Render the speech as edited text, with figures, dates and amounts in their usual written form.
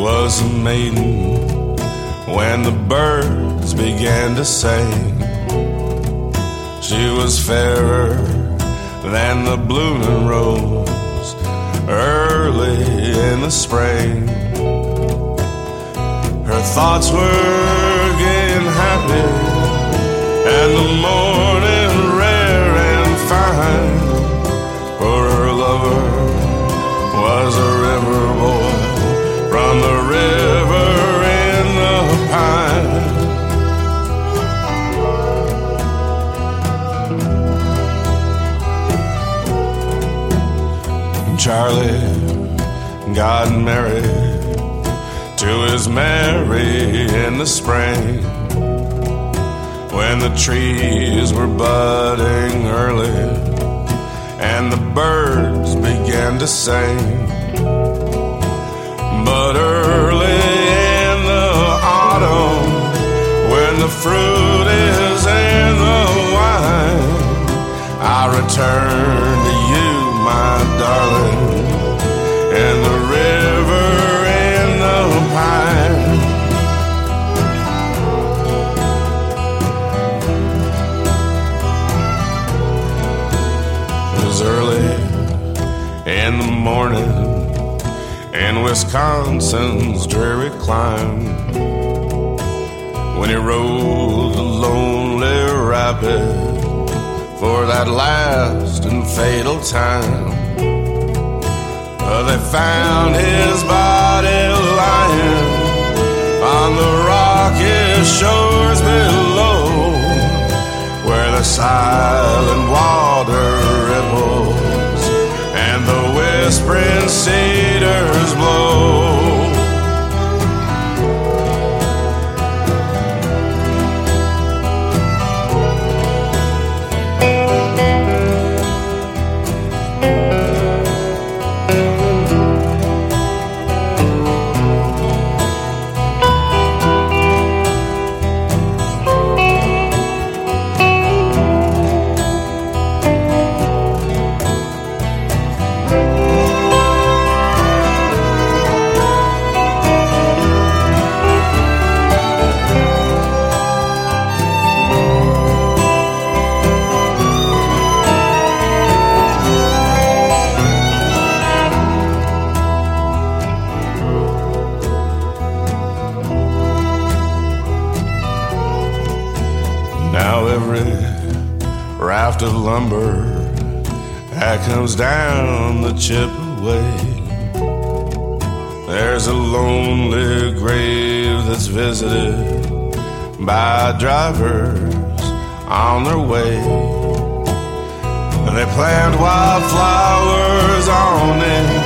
was a maiden when the birds began to sing. She was fairer than the blooming rose early in the spring. Her thoughts were getting happy, and the morning rare and fine. For her lover was a river boy from the river in the pine. Charlie got married to his Mary in the spring, when the trees were budding early and the birds began to sing. But early in the autumn, when the fruit is in the wine, I return to you, my darling, in the river in the pine. It was early in the morning in Wisconsin's dreary clime, when he rode the lonely rapid for that last and fatal time. They found his body lying on the rocky shores below, where the silent water ripples and the whispering cedars blow. Now every raft of lumber that comes down the Chippewa, there's a lonely grave that's visited by drivers on their way. They plant wildflowers on it